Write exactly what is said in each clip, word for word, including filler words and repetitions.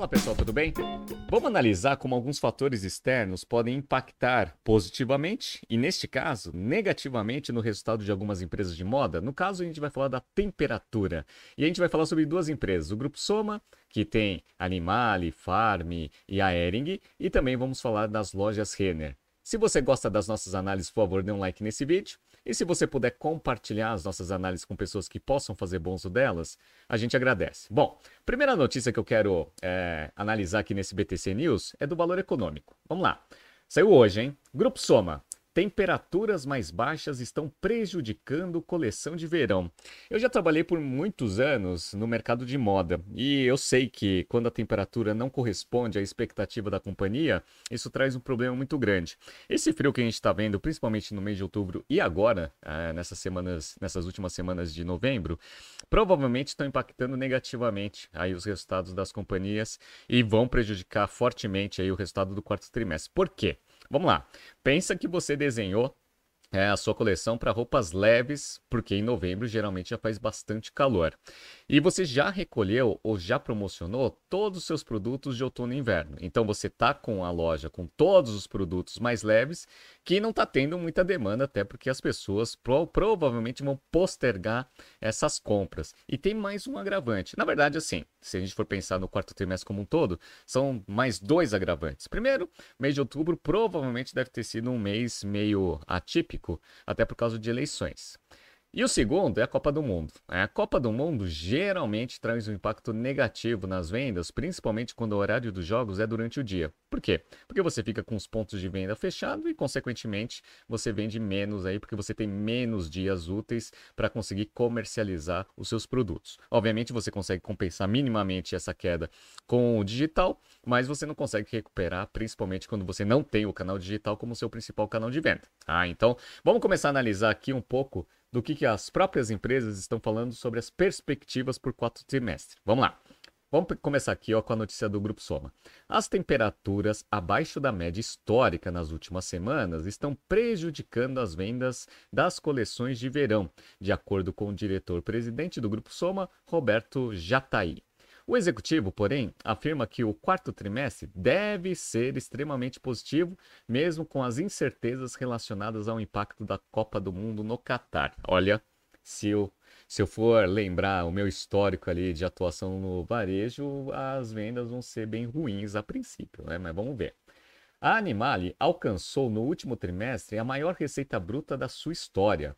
Fala pessoal, tudo bem? Vamos analisar como alguns fatores externos podem impactar positivamente e, neste caso, negativamente no resultado de algumas empresas de moda. No caso, a gente vai falar da temperatura. E a gente vai falar sobre duas empresas, o Grupo Soma, que tem Animale, Farm e a Hering, e também vamos falar das lojas Renner. Se você gosta das nossas análises, por favor, dê um like nesse vídeo. E se você puder compartilhar as nossas análises com pessoas que possam fazer bom uso delas, a gente agradece. Bom, primeira notícia que eu quero é, analisar aqui nesse B T C News é do valor econômico. Vamos lá. Saiu hoje, hein? Grupo Soma. Temperaturas mais baixas estão prejudicando coleção de verão. Eu já trabalhei por muitos anos no mercado de moda e eu sei que quando a temperatura não corresponde à expectativa da companhia, isso traz um problema muito grande. Esse frio que a gente está vendo, principalmente no mês de outubro e agora, nessas semanas, nessas últimas semanas de novembro, provavelmente estão impactando negativamente aí os resultados das companhias e vão prejudicar fortemente aí o resultado do quarto trimestre. Por quê? Vamos lá. Pensa que você desenhou é, a sua coleção para roupas leves, porque em novembro geralmente já faz bastante calor. E você já recolheu ou já promocionou todos os seus produtos de outono e inverno. Então você está com a loja com todos os produtos mais leves, que não está tendo muita demanda, até porque as pessoas pro, provavelmente vão postergar essas compras. E tem mais um agravante. Na verdade, assim, se a gente for pensar no quarto trimestre como um todo, são mais dois agravantes. Primeiro, mês de outubro provavelmente deve ter sido um mês meio atípico, até por causa de eleições. E o segundo é a Copa do Mundo. A Copa do Mundo geralmente traz um impacto negativo nas vendas, principalmente quando o horário dos jogos é durante o dia. Por quê? Porque você fica com os pontos de venda fechados e, consequentemente, você vende menos aí, porque você tem menos dias úteis para conseguir comercializar os seus produtos. Obviamente, você consegue compensar minimamente essa queda com o digital, mas você não consegue recuperar, principalmente quando você não tem o canal digital como seu principal canal de venda. Ah, então, vamos começar a analisar aqui um pouco do que, que as próprias empresas estão falando sobre as perspectivas por quarto trimestre. Vamos lá. Vamos começar aqui ó, com a notícia do Grupo Soma. As temperaturas abaixo da média histórica nas últimas semanas estão prejudicando as vendas das coleções de verão, de acordo com o diretor-presidente do Grupo Soma, Roberto Jatahy. O executivo, porém, afirma que o quarto trimestre deve ser extremamente positivo, mesmo com as incertezas relacionadas ao impacto da Copa do Mundo no Catar. Olha, se eu, se eu for lembrar o meu histórico ali de atuação no varejo, as vendas vão ser bem ruins a princípio, né? Mas vamos ver. A Animale alcançou no último trimestre a maior receita bruta da sua história,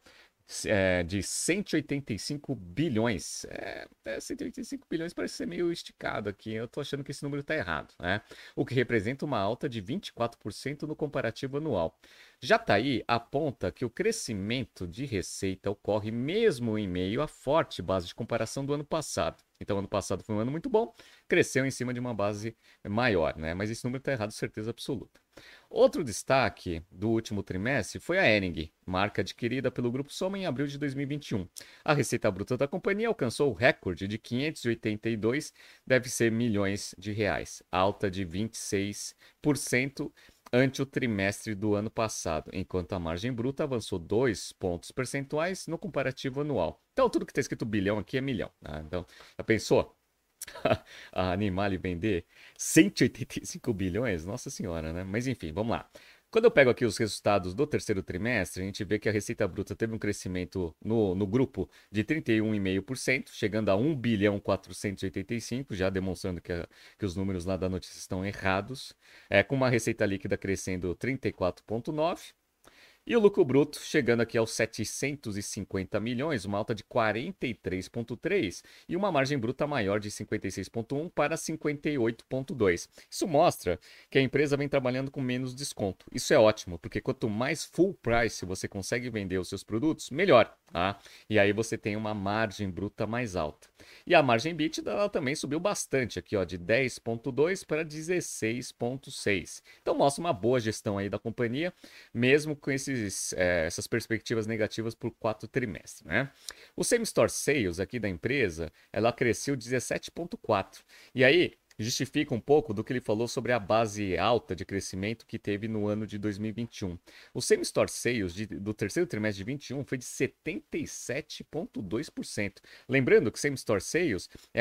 É, de cento e oitenta e cinco bilhões. É, é, cento e oitenta e cinco bilhões parece ser meio esticado aqui. Eu tô achando que esse número está errado, né? O que representa uma alta de vinte e quatro por cento no comparativo anual. Jatahy aponta que o crescimento de receita ocorre mesmo em meio à forte base de comparação do ano passado. Então, ano passado foi um ano muito bom, cresceu em cima de uma base maior, né? Mas esse número está errado, certeza absoluta. Outro destaque do último trimestre foi a Hering, marca adquirida pelo Grupo Soma em abril de dois mil e vinte e um. A receita bruta da companhia alcançou o recorde de quinhentos e oitenta e dois, deve ser milhões de reais, alta de vinte e seis por cento ante o trimestre do ano passado, enquanto a margem bruta avançou dois pontos percentuais no comparativo anual. Então, tudo que está escrito bilhão aqui é milhão. Né? Então, já pensou? A Animale vender cento e oitenta e cinco bilhões? Nossa senhora, né? Mas enfim, vamos lá. Quando eu pego aqui os resultados do terceiro trimestre, a gente vê que a receita bruta teve um crescimento no, no grupo de trinta e um vírgula cinco por cento, chegando a um bilhão quatrocentos e oitenta e cinco, já demonstrando que, a, que os números lá da notícia estão errados, é, com uma receita líquida crescendo trinta e quatro vírgula nove por cento. E o lucro bruto chegando aqui aos setecentos e cinquenta milhões, uma alta de quarenta e três vírgula três por cento e uma margem bruta maior de cinquenta e seis vírgula um por cento para cinquenta e oito vírgula dois por cento. Isso mostra que a empresa vem trabalhando com menos desconto. Isso é ótimo, porque quanto mais full price você consegue vender os seus produtos, melhor. Tá? E aí você tem uma margem bruta mais alta. E a margem EBITDA ela também subiu bastante aqui, ó, de dez vírgula dois para dezesseis vírgula seis. Então mostra uma boa gestão aí da companhia, mesmo com esses, é, essas perspectivas negativas por quatro trimestres, né? O Same Store Sales aqui da empresa, ela cresceu dezessete vírgula quatro. E aí justifica um pouco do que ele falou sobre a base alta de crescimento que teve no ano de dois mil e vinte e um. O Same Store Sales de, do terceiro trimestre de vinte e um foi de setenta e sete vírgula dois por cento. Lembrando que Same Store Sales é a, par,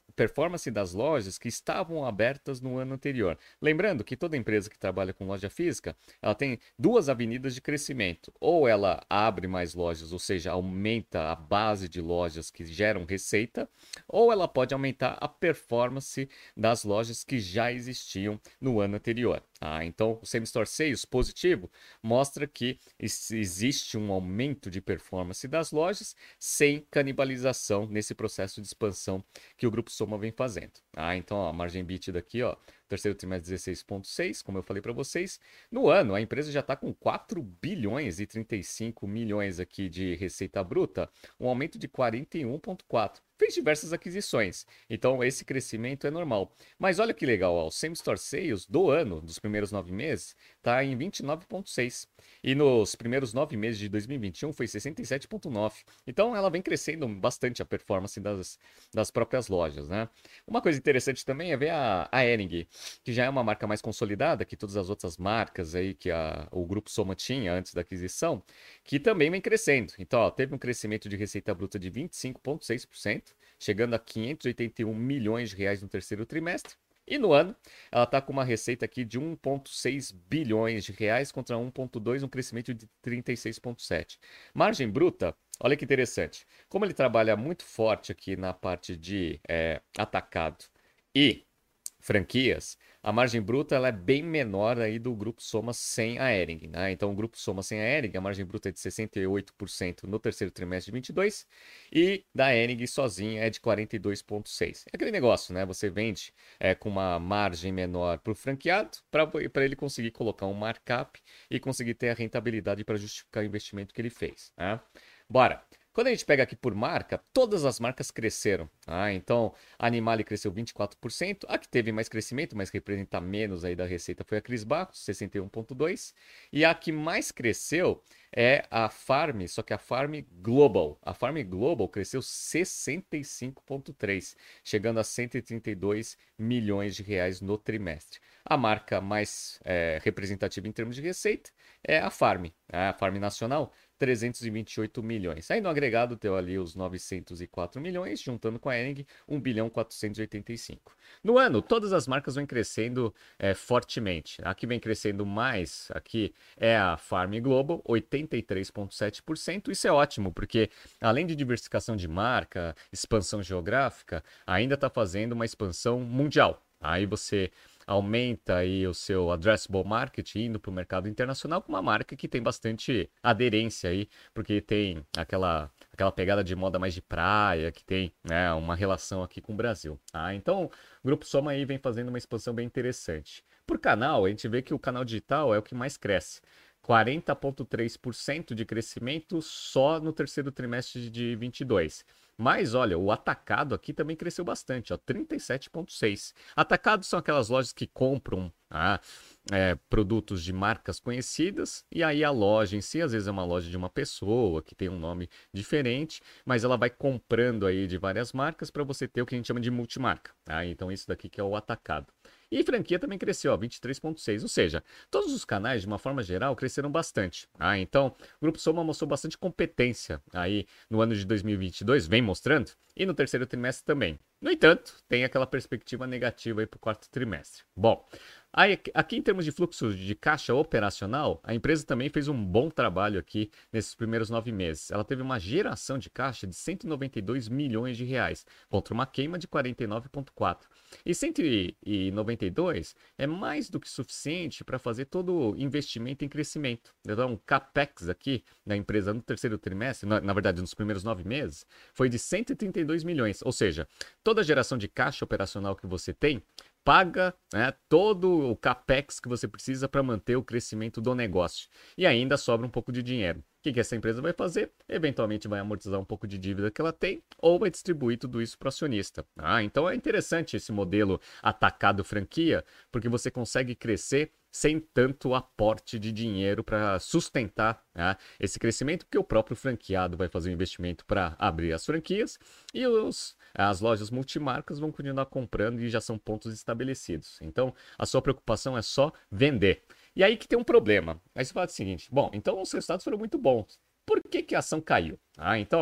performance das lojas que estavam abertas no ano anterior. Lembrando que toda empresa que trabalha com loja física, ela tem duas avenidas de crescimento. Ou ela abre mais lojas, ou seja, aumenta a base de lojas que geram receita, ou ela pode aumentar a performance das lojas que já existiam no ano anterior. Ah, então, o Same Store Sales positivo mostra que existe um aumento de performance das lojas sem canibalização nesse processo de expansão que o Grupo Soma vem fazendo. Ah, então, ó, a margem EBITDA aqui, ó, terceiro trimestre dezesseis vírgula seis, como eu falei para vocês. No ano, a empresa já está com quatro bilhões e trinta e cinco milhões aqui de receita bruta, um aumento de quarenta e um vírgula quatro. Fez diversas aquisições, então esse crescimento é normal. Mas olha que legal, ó, o Same Store Sales do ano, dos primeiros nove meses, está em vinte e nove vírgula seis. E nos primeiros nove meses de dois mil e vinte e um foi sessenta e sete vírgula nove. Então ela vem crescendo bastante a performance das, das próprias lojas, né? Uma coisa interessante também é ver a, a Hering, que já é uma marca mais consolidada que todas as outras marcas aí que a, o Grupo Soma tinha antes da aquisição, que também vem crescendo. Então, ó, teve um crescimento de receita bruta de vinte e cinco vírgula seis por cento, chegando a quinhentos e oitenta e um milhões de reais no terceiro trimestre. E no ano, ela está com uma receita aqui de um vírgula seis bilhões de reais contra um vírgula dois, um crescimento de trinta e seis vírgula sete. Margem bruta, olha que interessante. Como ele trabalha muito forte aqui na parte de é, atacado e franquias, a margem bruta ela é bem menor aí do Grupo Soma sem a Hering, né? Então, o Grupo Soma sem a Hering, a margem bruta é de sessenta e oito por cento no terceiro trimestre de vinte e dois e da Hering sozinha é de quarenta e dois vírgula seis. É aquele negócio, né? Você vende é, com uma margem menor para o franqueado para ele conseguir colocar um markup e conseguir ter a rentabilidade para justificar o investimento que ele fez, né? Bora! Quando a gente pega aqui por marca, todas as marcas cresceram. Ah, então, a Animale cresceu vinte e quatro por cento. A que teve mais crescimento, mas representa menos aí da receita, foi a Cris Barros, sessenta e um vírgula dois. E a que mais cresceu é a Farm, só que a Farm Global. A Farm Global cresceu sessenta e cinco vírgula três, chegando a cento e trinta e dois milhões de reais no trimestre. A marca mais é, representativa em termos de receita é a Farm, a Farm Nacional, trezentos e vinte e oito milhões. Aí no agregado deu ali os novecentos e quatro milhões, juntando com a Hering, um bilhão quatrocentos e oitenta e cinco. No ano, todas as marcas vão crescendo é, fortemente. A que vem crescendo mais aqui é a Farm Global, oitenta e três vírgula sete por cento. Isso é ótimo, porque além de diversificação de marca, expansão geográfica, ainda está fazendo uma expansão mundial. Aí você aumenta aí o seu addressable market indo para o mercado internacional com uma marca que tem bastante aderência aí, porque tem aquela, aquela pegada de moda mais de praia, que tem, né, uma relação aqui com o Brasil. Ah, então, o Grupo Soma aí vem fazendo uma expansão bem interessante. Por canal, a gente vê que o canal digital é o que mais cresce. quarenta vírgula três por cento de crescimento só no terceiro trimestre de vinte e dois. Mas, olha, o atacado aqui também cresceu bastante, ó, trinta e sete vírgula seis. Atacados são aquelas lojas que compram ah, é, produtos de marcas conhecidas, e aí a loja em si, às vezes é uma loja de uma pessoa que tem um nome diferente, mas ela vai comprando aí de várias marcas para você ter o que a gente chama de multimarca. Tá? Então, isso daqui que é o atacado. E franquia também cresceu, ó, vinte e três vírgula seis, ou seja, todos os canais, de uma forma geral, cresceram bastante. Ah, então, o Grupo Soma mostrou bastante competência aí no ano de dois mil e vinte e dois, vem mostrando, e no terceiro trimestre também. No entanto, tem aquela perspectiva negativa aí para o quarto trimestre. Bom, aí, aqui em termos de fluxo de caixa operacional, a empresa também fez um bom trabalho aqui nesses primeiros nove meses. Ela teve uma geração de caixa de cento e noventa e dois milhões de reais, contra uma queima de quarenta e nove vírgula quatro. E cento e noventa e dois é mais do que suficiente para fazer todo o investimento em crescimento. Então, o CAPEX aqui da empresa no terceiro trimestre, na, na verdade nos primeiros nove meses, foi de cento e trinta e dois milhões. Ou seja, toda a geração de caixa operacional que você tem paga, né, todo o CAPEX que você precisa para manter o crescimento do negócio. E ainda sobra um pouco de dinheiro. O que, que essa empresa vai fazer? Eventualmente vai amortizar um pouco de dívida que ela tem ou vai distribuir tudo isso para o acionista. Ah, então é interessante esse modelo atacado franquia, porque você consegue crescer sem tanto aporte de dinheiro para sustentar, né, esse crescimento, porque o próprio franqueado vai fazer um investimento para abrir as franquias e os, as lojas multimarcas vão continuar comprando e já são pontos estabelecidos. Então, a sua preocupação é só vender. E aí que tem um problema. Aí você fala o seguinte, bom, então os resultados foram muito bons. Por que que a ação caiu? Ah, então, ó,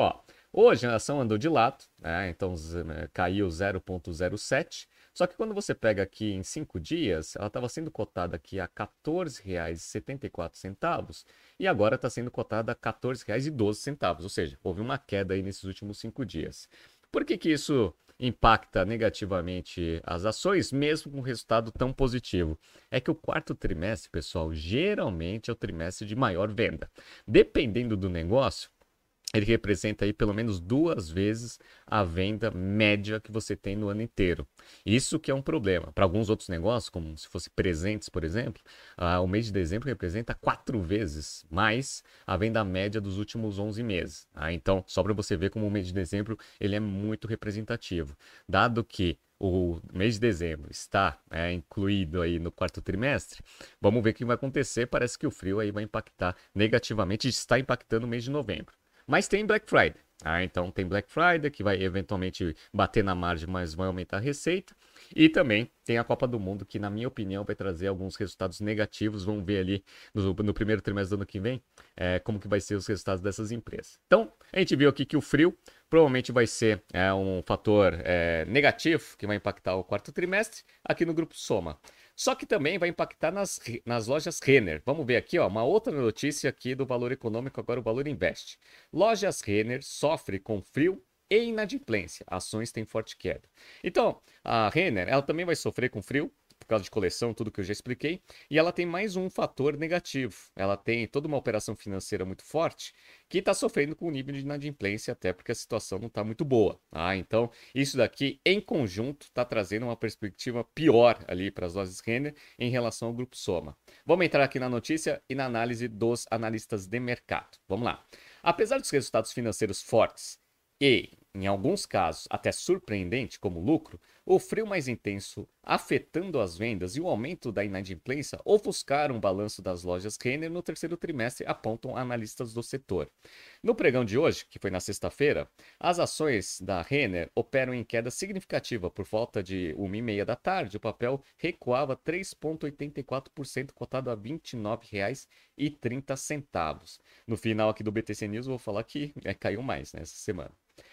Hoje a ação andou de lado, né? Então z- eh, caiu zero vírgula zero sete. Só que quando você pega aqui em cinco dias, ela estava sendo cotada aqui a quatorze reais e setenta e quatro centavos e agora está sendo cotada a quatorze reais e doze centavos. Ou seja, houve uma queda aí nesses últimos cinco dias. Por que que isso impacta negativamente as ações, mesmo com um resultado tão positivo? É que o quarto trimestre, pessoal, geralmente é o trimestre de maior venda. Dependendo do negócio, ele representa aí pelo menos duas vezes a venda média que você tem no ano inteiro. Isso que é um problema. Para alguns outros negócios, como se fosse presentes, por exemplo, ah, o mês de dezembro representa quatro vezes mais a venda média dos últimos onze meses. Ah, então, só para você ver como o mês de dezembro ele é muito representativo. Dado que o mês de dezembro está é, incluído aí no quarto trimestre, vamos ver o que vai acontecer. Parece que o frio aí vai impactar negativamente e está impactando o mês de novembro. Mas tem Black Friday. Ah, então tem Black Friday que vai eventualmente bater na margem, mas vai aumentar a receita. E também tem a Copa do Mundo, que na minha opinião vai trazer alguns resultados negativos. Vamos ver ali no, no primeiro trimestre do ano que vem é, como que vai ser os resultados dessas empresas. Então, a gente viu aqui que o frio provavelmente vai ser é, um fator é, negativo que vai impactar o quarto trimestre aqui no Grupo Soma. Só que também vai impactar nas, nas lojas Renner. Vamos ver aqui, ó, uma outra notícia aqui do Valor Econômico, agora o Valor Invest. Lojas Renner sofre com frio e inadimplência. Ações têm forte queda. Então, a Renner, ela também vai sofrer com frio, por causa de coleção, tudo que eu já expliquei. E ela tem mais um fator negativo. Ela tem toda uma operação financeira muito forte que está sofrendo com o nível de inadimplência, até porque a situação não está muito boa. Ah, então, isso daqui, em conjunto, está trazendo uma perspectiva pior ali para as lojas Renner em relação ao Grupo Soma. Vamos entrar aqui na notícia e na análise dos analistas de mercado. Vamos lá. Apesar dos resultados financeiros fortes e, em alguns casos, até surpreendente como lucro, o frio mais intenso afetando as vendas e o aumento da inadimplência ofuscaram o balanço das lojas Renner no terceiro trimestre, apontam analistas do setor. No pregão de hoje, que foi na sexta-feira, as ações da Renner operam em queda significativa. Por volta de uma e meia da tarde, o papel recuava três vírgula oitenta e quatro por cento, cotado a vinte e nove reais e trinta centavos. No final aqui do B T C News, eu vou falar que é, caiu mais nessa semana.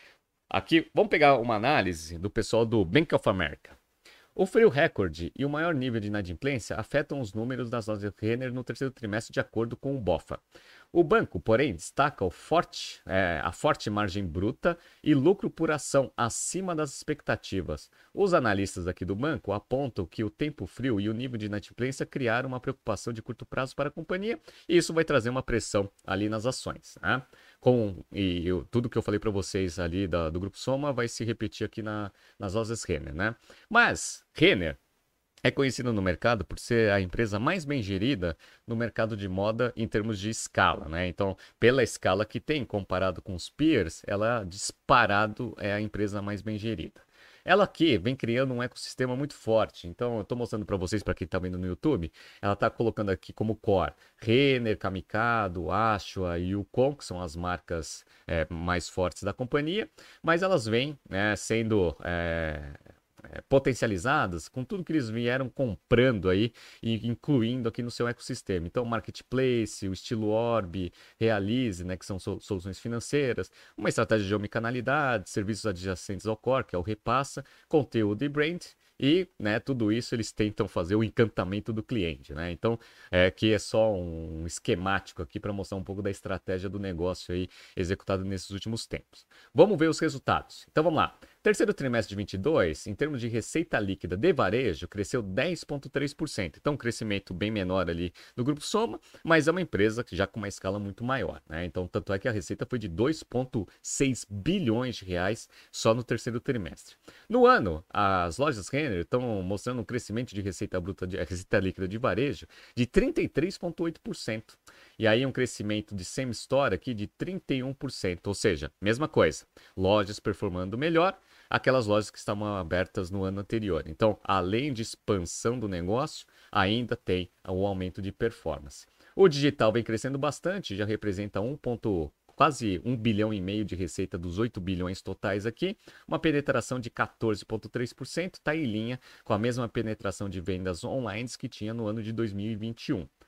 Aqui, vamos pegar uma análise do pessoal do Bank of America. O frio recorde e o maior nível de inadimplência afetam os números das lojas Renner no terceiro trimestre, de acordo com o BofA. O banco, porém, destaca o forte, é, a forte margem bruta e lucro por ação acima das expectativas. Os analistas aqui do banco apontam que o tempo frio e o nível de inadimplência criaram uma preocupação de curto prazo para a companhia, e isso vai trazer uma pressão ali nas ações, né? Com, e eu, tudo que eu falei para vocês ali da, do Grupo Soma vai se repetir aqui na, nas lojas Renner, né? Mas Renner é conhecido no mercado por ser a empresa mais bem gerida no mercado de moda em termos de escala, né? Então, pela escala que tem comparado com os peers, ela disparado é a empresa mais bem gerida. Ela aqui vem criando um ecossistema muito forte. Então, eu estou mostrando para vocês, para quem está vendo no YouTube, ela está colocando aqui como core Renner, Kamikado, Ashua e Yukon, que são as marcas é, mais fortes da companhia, mas elas vêm né, sendo é, é, potencializadas com tudo que eles vieram comprando aí e incluindo aqui no seu ecossistema. Então, Marketplace, o estilo Orb, Realize, né, que são so soluções financeiras, uma estratégia de omnicanalidade, serviços adjacentes ao core, que é o Repassa, conteúdo e brand. E, né, tudo isso eles tentam fazer o encantamento do cliente, né? Então, é que é só um esquemático aqui para mostrar um pouco da estratégia do negócio aí executado nesses últimos tempos. Vamos ver os resultados. Então, vamos lá. Terceiro trimestre de vinte e dois, em termos de receita líquida de varejo, cresceu dez vírgula três por cento. Então, um crescimento bem menor ali do Grupo Soma, mas é uma empresa que já com uma escala muito maior, né? Então, tanto é que a receita foi de dois vírgula seis bilhões de reais só no terceiro trimestre. No ano, as lojas Renner estão mostrando um crescimento de receita bruta, de receita líquida de varejo de trinta e três vírgula oito por cento. E aí um crescimento de same store aqui de trinta e um por cento, ou seja, mesma coisa, lojas performando melhor, aquelas lojas que estavam abertas no ano anterior. Então, além de expansão do negócio, ainda tem o aumento de performance. O digital vem crescendo bastante, já representa um ponto, quase um bilhão e meio de receita dos oito bilhões totais aqui, uma penetração de quatorze vírgula três por cento, está em linha com a mesma penetração de vendas online que tinha no ano de dois mil e vinte e um.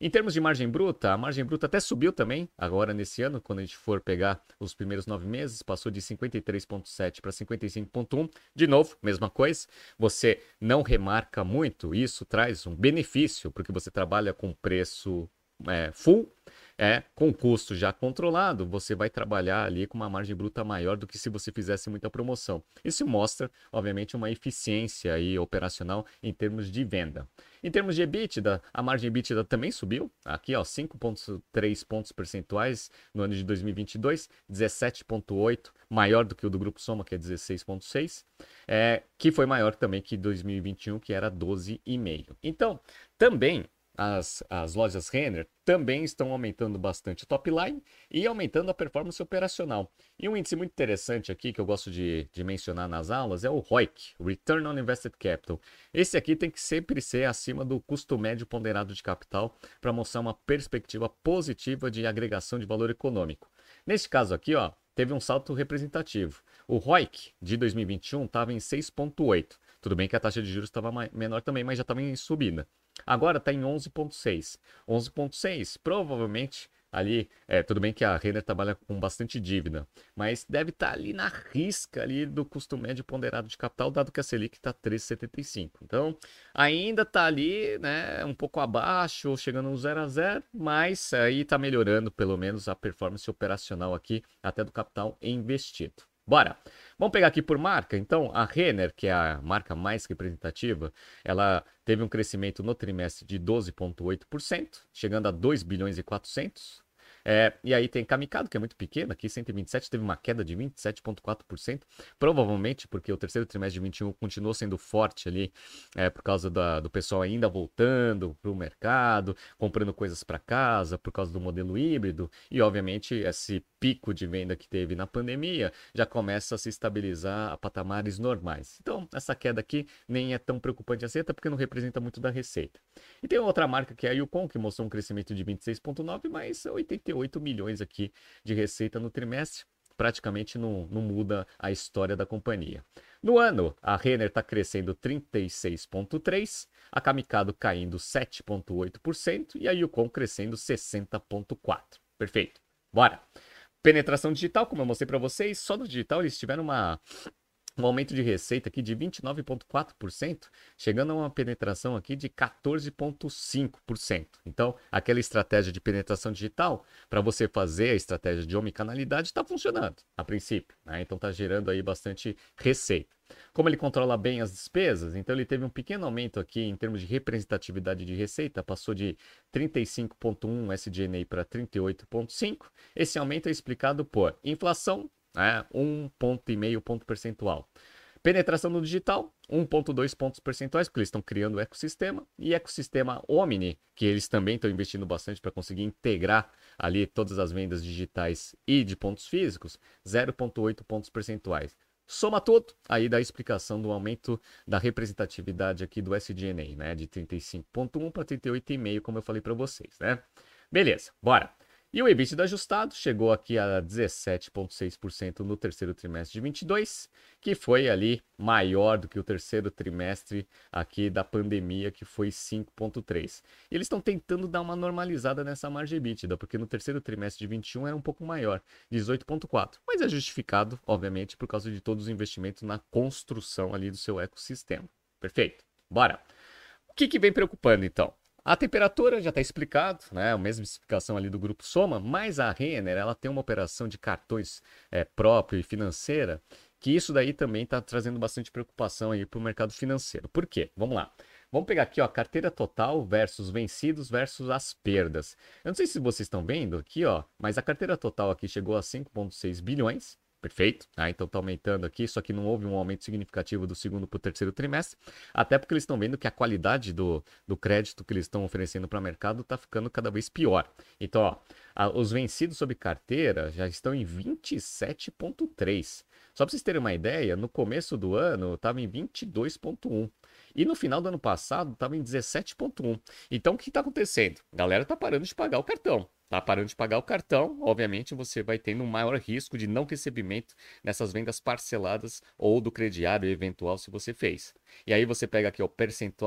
Em termos de margem bruta, a margem bruta até subiu também, agora nesse ano, quando a gente for pegar os primeiros nove meses, passou de cinquenta e três vírgula sete para cinquenta e cinco vírgula um. De novo, mesma coisa, você não remarca muito, isso traz um benefício, porque você trabalha com preço é, full, é, com custo já controlado, você vai trabalhar ali com uma margem bruta maior do que se você fizesse muita promoção. Isso mostra, obviamente, uma eficiência aí operacional em termos de venda. Em termos de EBITDA, a margem EBITDA também subiu, aqui ó, cinco vírgula três pontos percentuais no ano de dois mil e vinte e dois, dezessete vírgula oito, maior do que o do Grupo Soma, que é dezesseis vírgula seis, é, que foi maior também que dois mil e vinte e um, que era doze vírgula cinco. Então, também As, as lojas Renner também estão aumentando bastante o top line e aumentando a performance operacional. E um índice muito interessante aqui que eu gosto de, de mencionar nas aulas é o R O I C, Return on Invested Capital. Esse aqui tem que sempre ser acima do custo médio ponderado de capital para mostrar uma perspectiva positiva de agregação de valor econômico. Neste caso aqui, ó, teve um salto representativo. O R O I C de dois mil e vinte e um estava em seis vírgula oito. Tudo bem que a taxa de juros estava menor também, mas já estava em subida. Agora está em onze vírgula seis. onze vírgula seis, provavelmente ali, é, tudo bem que a Renner trabalha com bastante dívida, mas deve estar tá ali na risca ali do custo médio ponderado de capital, dado que a Selic está três vírgula setenta e cinco. Então, ainda está ali, né, um pouco abaixo, chegando no zero a zero, mas aí está melhorando pelo menos a performance operacional aqui, até do capital investido. Bora! Vamos pegar aqui por marca. Então, a Renner, que é a marca mais representativa, ela teve um crescimento no trimestre de doze vírgula oito por cento, chegando a dois bilhões e quatrocentos. É, e aí tem Camicado, que é muito pequeno, aqui cento e vinte e sete, teve uma queda de vinte e sete vírgula quatro por cento, provavelmente porque o terceiro trimestre de vinte e um continuou sendo forte ali, é, por causa da, do pessoal ainda voltando para o mercado, comprando coisas para casa, por causa do modelo híbrido, e obviamente esse pico de venda que teve na pandemia já começa a se estabilizar a patamares normais. Então, essa queda aqui nem é tão preocupante assim, até porque não representa muito da receita. E tem outra marca que é a Yukon, que mostrou um crescimento de vinte e seis vírgula nove, mas oitenta e oito milhões aqui de receita no trimestre. Praticamente não, não muda a história da companhia. No ano, a Renner está crescendo trinta e seis vírgula três por cento, a Camicado caindo sete vírgula oito por cento e a Yukon crescendo sessenta vírgula quatro por cento. Perfeito. Bora! Penetração digital, como eu mostrei para vocês, só no digital eles tiveram uma... um aumento de receita aqui de vinte e nove vírgula quatro por cento, chegando a uma penetração aqui de quatorze vírgula cinco por cento. Então, aquela estratégia de penetração digital, para você fazer a estratégia de omnicanalidade, está funcionando, a princípio, né? Então, está gerando aí bastante receita. Como ele controla bem as despesas, então ele teve um pequeno aumento aqui em termos de representatividade de receita, passou de trinta e cinco vírgula um S G N A para trinta e oito vírgula cinco. Esse aumento é explicado por inflação, é, um ponto e meio ponto percentual. Penetração no digital, um vírgula dois pontos percentuais, porque eles estão criando o ecossistema. E ecossistema Omni, que eles também estão investindo bastante para conseguir integrar ali todas as vendas digitais e de pontos físicos, zero vírgula oito pontos percentuais. Soma tudo, aí dá a explicação do aumento da representatividade aqui do S G N A, né? De trinta e cinco vírgula um para trinta e oito vírgula cinco, como eu falei para vocês, né? Beleza, bora! E o EBITDA ajustado chegou aqui a dezessete vírgula seis por cento no terceiro trimestre de vinte e dois, que foi ali maior do que o terceiro trimestre aqui da pandemia, que foi cinco vírgula três. E eles estão tentando dar uma normalizada nessa margem EBITDA, porque no terceiro trimestre de vinte e um era um pouco maior, dezoito vírgula quatro. Mas é justificado, obviamente, por causa de todos os investimentos na construção ali do seu ecossistema. Perfeito? Bora! O que, que vem preocupando, então? A temperatura já está explicado, né? A mesma explicação ali do Grupo Soma, mas a Renner, ela tem uma operação de cartões é, próprio e financeira, que isso daí também está trazendo bastante preocupação aí para o mercado financeiro. Por quê? Vamos lá. Vamos pegar aqui, ó, a carteira total versus vencidos versus as perdas. Eu não sei se vocês estão vendo aqui, ó, mas a carteira total aqui chegou a cinco vírgula seis bilhões. Perfeito? Ah, então está aumentando aqui, só que não houve um aumento significativo do segundo para o terceiro trimestre, até porque eles estão vendo que a qualidade do, do crédito que eles estão oferecendo para o mercado está ficando cada vez pior. Então, ó, a, os vencidos sob carteira já estão em vinte e sete vírgula três. Só para vocês terem uma ideia, no começo do ano estava em vinte e dois vírgula um. E no final do ano passado estava em dezessete vírgula um. Então, o que está acontecendo? A galera está parando de pagar o cartão. Tá parando de pagar o cartão, obviamente você vai tendo um maior risco de não recebimento nessas vendas parceladas ou do crediário eventual se você fez. E aí você pega aqui o percentual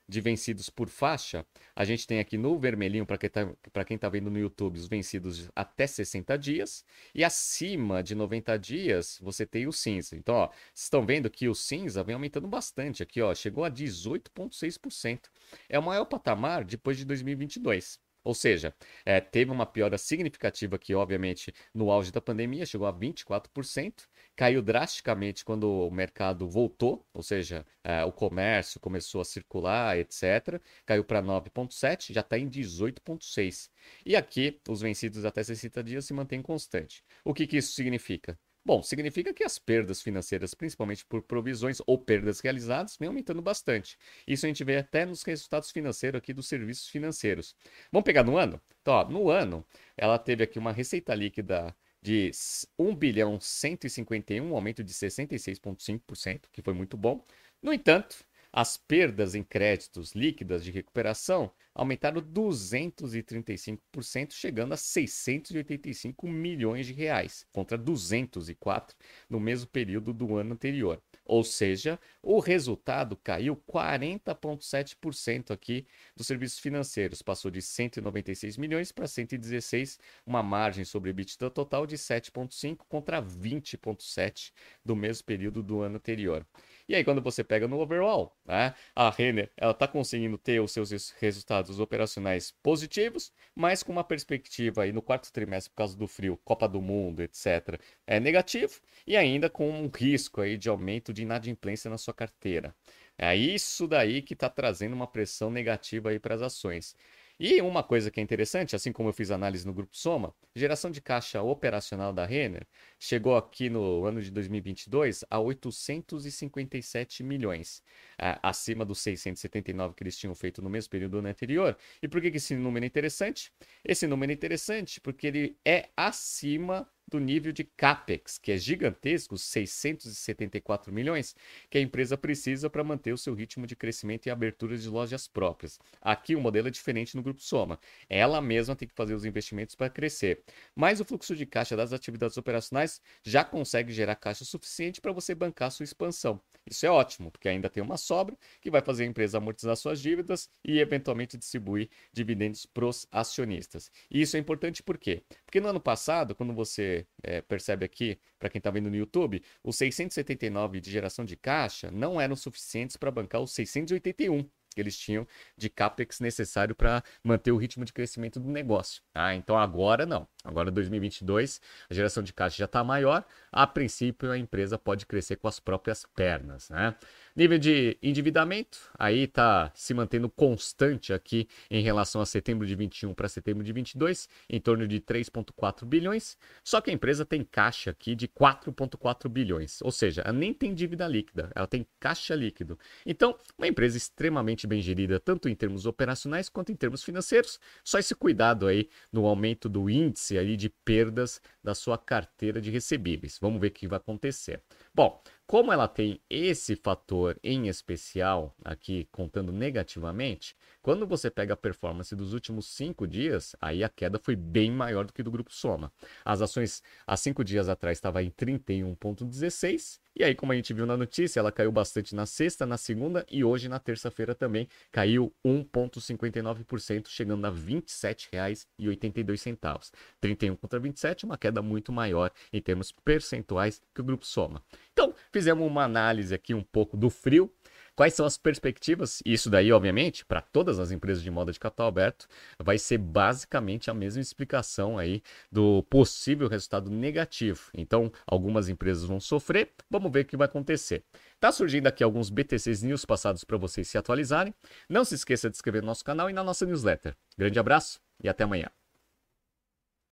de vencidos por faixa, a gente tem aqui no vermelhinho, para quem está para quem tá vendo no YouTube, os vencidos até sessenta dias. E acima de noventa dias, você tem o cinza. Então, ó, vocês estão vendo que o cinza vem aumentando bastante aqui, ó, chegou a dezoito vírgula seis por cento. É o maior patamar depois de dois mil e vinte e dois. Ou seja, é, teve uma piora significativa aqui, obviamente, no auge da pandemia, chegou a vinte e quatro por cento, caiu drasticamente quando o mercado voltou, ou seja, é, o comércio começou a circular, etcétera. Caiu para nove vírgula sete, já está em dezoito vírgula seis. E aqui, os vencidos até sessenta dias se mantêm constante. O que, que isso significa? Bom, significa que as perdas financeiras, principalmente por provisões ou perdas realizadas, vem aumentando bastante. Isso a gente vê até nos resultados financeiros aqui dos serviços financeiros. Vamos pegar no ano? Então, ó, no ano, ela teve aqui uma receita líquida de um bilhão cento e cinquenta e um, um aumento de sessenta e seis vírgula cinco por cento, que foi muito bom. No entanto, as perdas em créditos líquidas de recuperação aumentaram duzentos e trinta e cinco por cento, chegando a seiscentos e oitenta e cinco milhões de reais, contra duzentos e quatro no mesmo período do ano anterior. Ou seja, o resultado caiu quarenta vírgula sete por cento aqui dos serviços financeiros, passou de cento e noventa e seis milhões para cento e dezesseis, uma margem sobre EBITDA total de sete vírgula cinco contra vinte vírgula sete do mesmo período do ano anterior. E aí, quando você pega no overall, né, a Renner está conseguindo ter os seus resultados operacionais positivos, mas com uma perspectiva aí no quarto trimestre, por causa do frio, Copa do Mundo, etcétera, é negativo, e ainda com um risco aí de aumento de inadimplência na sua carteira. É isso daí que está trazendo uma pressão negativa aí para as ações. E uma coisa que é interessante, assim como eu fiz análise no Grupo Soma, geração de caixa operacional da Renner chegou aqui no ano de dois mil e vinte e dois a oitocentos e cinquenta e sete milhões, acima dos seiscentos e setenta e nove que eles tinham feito no mesmo período do ano anterior. E por que que esse número é interessante? Esse número é interessante porque ele é acima do nível de CAPEX, que é gigantesco, seiscentos e setenta e quatro milhões, que a empresa precisa para manter o seu ritmo de crescimento e abertura de lojas próprias. Aqui o modelo é diferente no Grupo Soma. Ela mesma tem que fazer os investimentos para crescer. Mas o fluxo de caixa das atividades operacionais já consegue gerar caixa suficiente para você bancar a sua expansão. Isso é ótimo, porque ainda tem uma sobra que vai fazer a empresa amortizar suas dívidas e eventualmente distribuir dividendos para os acionistas. E isso é importante por quê? Porque no ano passado, quando você É, percebe aqui, para quem está vendo no YouTube, os seiscentos e setenta e nove de geração de caixa não eram suficientes para bancar os seiscentos e oitenta e um que eles tinham de CAPEX necessário para manter o ritmo de crescimento do negócio. Ah, então agora não. Agora dois mil e vinte e dois, a geração de caixa já está maior. A princípio, a empresa pode crescer com as próprias pernas, né? Nível de endividamento, aí está se mantendo constante aqui em relação a setembro de vinte e um para setembro de vinte e dois, em torno de três vírgula quatro bilhões. Só que a empresa tem caixa aqui de quatro vírgula quatro bilhões, ou seja, ela nem tem dívida líquida, ela tem caixa líquido. Então, uma empresa extremamente bem gerida, tanto em termos operacionais quanto em termos financeiros. Só esse cuidado aí no aumento do índice aí de perdas da sua carteira de recebíveis. Vamos ver o que vai acontecer. Bom, como ela tem esse fator em especial aqui contando negativamente, quando você pega a performance dos últimos cinco dias, aí a queda foi bem maior do que do Grupo Soma. As ações há cinco dias atrás estavam em trinta e um vírgula dezesseis, e aí como a gente viu na notícia, ela caiu bastante na sexta, na segunda e hoje na terça-feira também caiu um vírgula cinquenta e nove por cento, chegando a vinte e sete reais e oitenta e dois centavos. trinta e um contra vinte e sete, uma queda muito maior em termos percentuais que o Grupo Soma. Então, fizemos uma análise aqui um pouco do frio. Quais são as perspectivas? Isso daí, obviamente, para todas as empresas de moda de capital aberto, vai ser basicamente a mesma explicação aí do possível resultado negativo. Então, algumas empresas vão sofrer, vamos ver o que vai acontecer. Tá surgindo aqui alguns B T Cs News passados para vocês se atualizarem. Não se esqueça de se inscrever no nosso canal e na nossa newsletter. Grande abraço e até amanhã.